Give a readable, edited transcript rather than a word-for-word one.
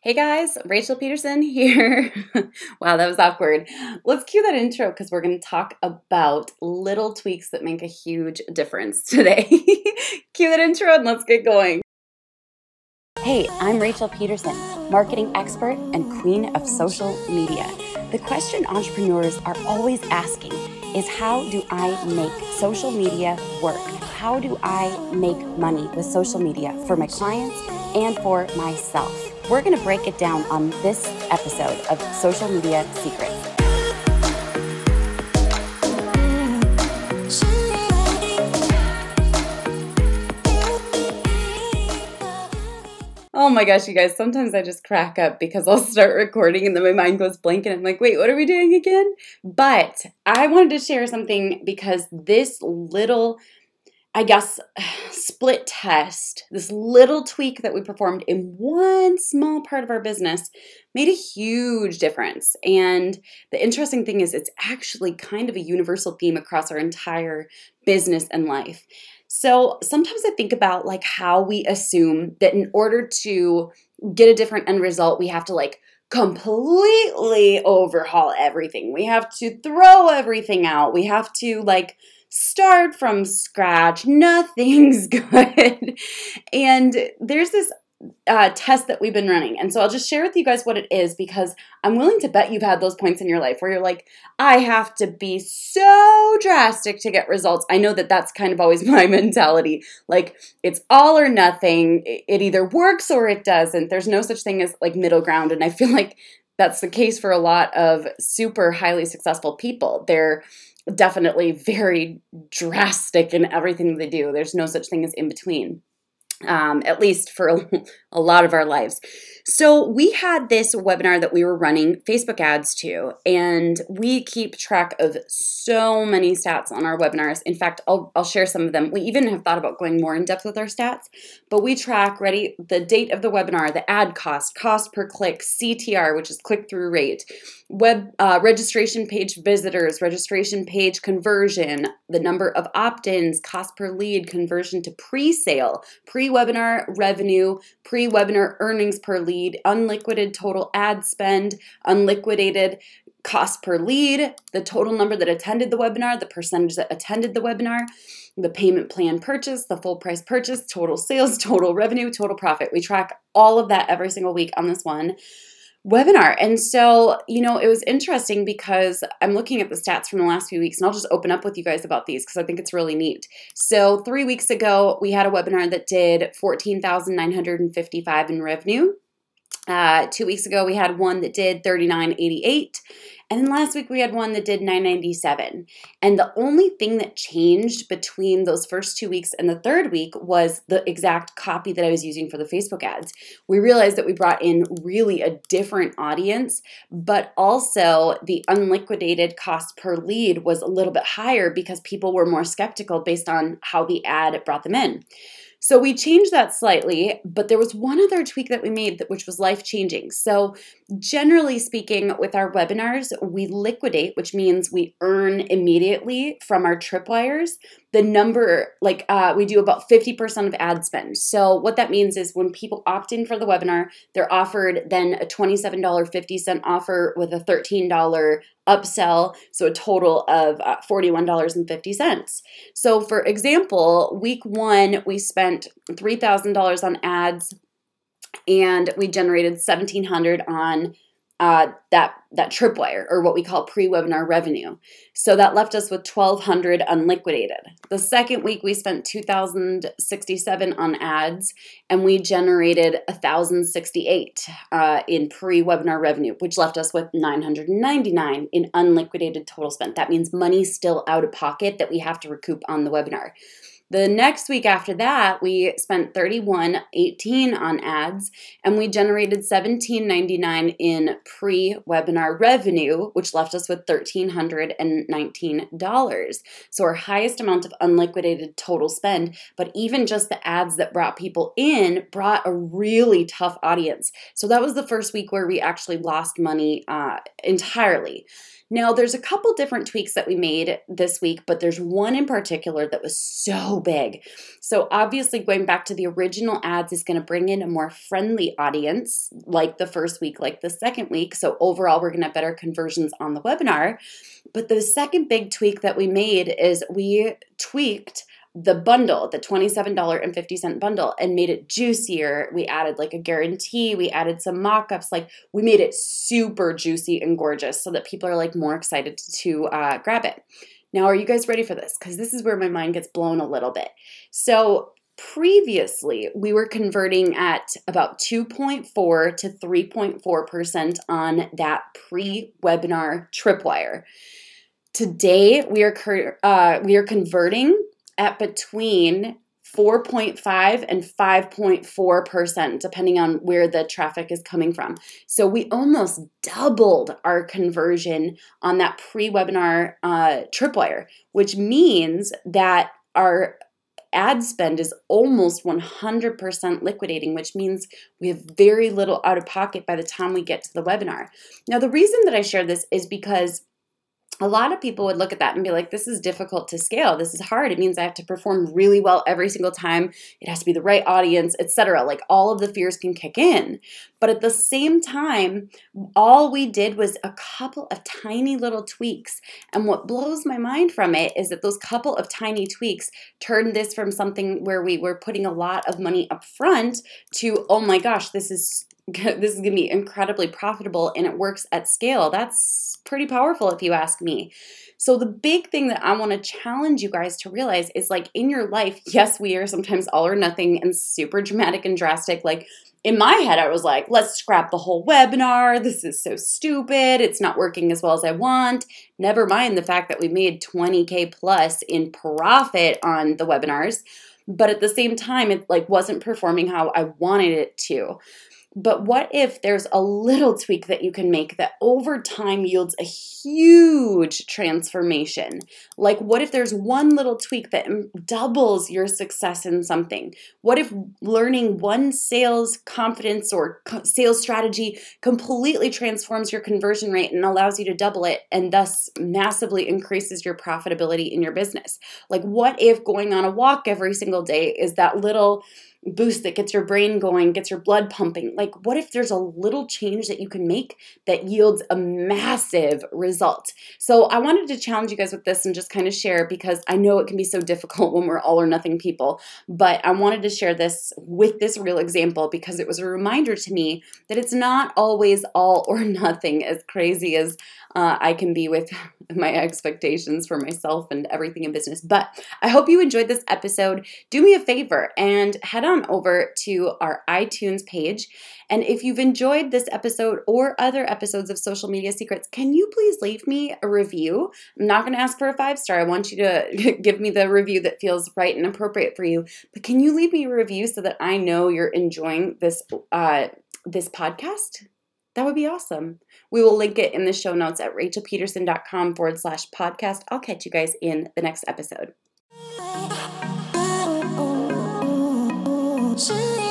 Hey guys, Rachel Peterson here. Wow, that was awkward. Let's cue that intro because we're going to talk about little tweaks that make a huge difference today. Cue that intro and let's get going. Hey, I'm Rachel Peterson, marketing expert and queen of social media. The question entrepreneurs are always asking is, how do I make social media work? How do I make money with social media for my clients and for myself? We're going to break it down on this episode of Social Media Secrets. Oh my gosh, you guys, sometimes I just crack up because I'll start recording and then my mind goes blank and I'm like, wait, what are we doing again? But I wanted to share something because this little split test, this little tweak that we performed in one small part of our business made a huge difference. And the interesting thing is it's actually kind of a universal theme across our entire business and life. So sometimes I think about like how we assume that in order to get a different end result, we have to completely overhaul everything. We have to throw everything out. We have to start from scratch. Nothing's good. And there's this test that we've been running. And so I'll just share with you guys what it is because I'm willing to bet you've had those points in your life where you're like, I have to be so drastic to get results. I know that that's kind of always my mentality. Like it's all or nothing. It either works or it doesn't. There's no such thing as middle ground. And I feel like that's the case for a lot of super highly successful people. They're definitely very drastic in everything they do. There's no such thing as in between. At least for a lot of our lives. So we had this webinar that we were running Facebook ads to, and we keep track of so many stats on our webinars. In fact, I'll share some of them. We even have thought about going more in depth with our stats, but we track, the date of the webinar, the ad cost per click, CTR, which is click-through rate, web registration page visitors, registration page conversion, the number of opt-ins, cost per lead, conversion to pre-sale, pre-webinar revenue, pre-webinar earnings per lead, unliquidated total ad spend, unliquidated cost per lead, the total number that attended the webinar, the percentage that attended the webinar, the payment plan purchase, the full price purchase, total sales, total revenue, total profit. We track all of that every single week on this one webinar. And so, it was interesting because I'm looking at the stats from the last few weeks, and I'll just open up with you guys about these because I think it's really neat. So 3 weeks ago, we had a webinar that did $14,955 in revenue. 2 weeks ago, we had one that did $39.88. And then last week, we had one that did $997. And the only thing that changed between those first 2 weeks and the third week was the exact copy that I was using for the Facebook ads. We realized that we brought in really a different audience, but also the unliquidated cost per lead was a little bit higher because people were more skeptical based on how the ad brought them in. So we changed that slightly, but there was one other tweak that we made which was life-changing. So generally speaking, with our webinars, we liquidate, which means we earn immediately from our tripwires the number, we do about 50% of ad spend. So what that means is when people opt in for the webinar, they're offered then a $27.50 offer with a $13 upsell, so a total of $41.50. So for example, week 1, we spent $3,000 on ads and we generated $1,700 on that tripwire, or what we call pre-webinar revenue. So that left us with $1,200 unliquidated. The second week, we spent $2,067 on ads, and we generated $1,068 in pre-webinar revenue, which left us with $999 in unliquidated total spent. That means money still out of pocket that we have to recoup on the webinar. The next week after that, we spent $31.18 on ads, and we generated $17.99 in pre-webinar revenue, which left us with $1,319. So our highest amount of unliquidated total spend, but even just the ads that brought people in brought a really tough audience. So that was the first week where we actually lost money entirely. Now, there's a couple different tweaks that we made this week, but there's one in particular that was so so big. So obviously going back to the original ads is going to bring in a more friendly audience, like the first week, like the second week. So overall, we're going to have better conversions on the webinar. But the second big tweak that we made is we tweaked the bundle, the $27.50 bundle, and made it juicier. We added like a guarantee. We added some mock-ups. Like we made it super juicy and gorgeous so that people are like more excited to grab it. Now, are you guys ready for this? Because this is where my mind gets blown a little bit. So previously, we were converting at about 2.4 to 3.4% on that pre-webinar tripwire. Today, we are converting at between 4.5 and 5.4%, depending on where the traffic is coming from. So we almost doubled our conversion on that pre-webinar tripwire, which means that our ad spend is almost 100% liquidating, which means we have very little out of pocket by the time we get to the webinar. Now, the reason that I share this is because a lot of people would look at that and be like, this is difficult to scale. This is hard. It means I have to perform really well every single time. It has to be the right audience, etc. Like all of the fears can kick in. But at the same time, all we did was a couple of tiny little tweaks. And what blows my mind from it is that those couple of tiny tweaks turned this from something where we were putting a lot of money up front to, oh my gosh, this is going to be incredibly profitable and it works at scale. That's pretty powerful if you ask me. So the big thing that I want to challenge you guys to realize is like in your life, yes, we are sometimes all or nothing and super dramatic and drastic. Like in my head, I was like, let's scrap the whole webinar. This is so stupid. It's not working as well as I want. Never mind the fact that we made 20K plus in profit on the webinars. But at the same time, it like wasn't performing how I wanted it to. But what if there's a little tweak that you can make that over time yields a huge transformation? Like what if there's one little tweak that doubles your success in something? What if learning one sales confidence or sales strategy completely transforms your conversion rate and allows you to double it and thus massively increases your profitability in your business? Like what if going on a walk every single day is that little boost that gets your brain going, gets your blood pumping? Like, what if there's a little change that you can make that yields a massive result? So I wanted to challenge you guys with this and just kind of share, because I know it can be so difficult when we're all or nothing people, but I wanted to share this with this real example because it was a reminder to me that it's not always all or nothing, as crazy as I can be with my expectations for myself and everything in business. But I hope you enjoyed this episode. Do me a favor and head on over to our iTunes page. And if you've enjoyed this episode or other episodes of Social Media Secrets, can you please leave me a review? I'm not going to ask for a 5-star. I want you to give me the review that feels right and appropriate for you. But can you leave me a review so that I know you're enjoying this podcast? That would be awesome. We will link it in the show notes at rachelpeterson.com/podcast. I'll catch you guys in the next episode.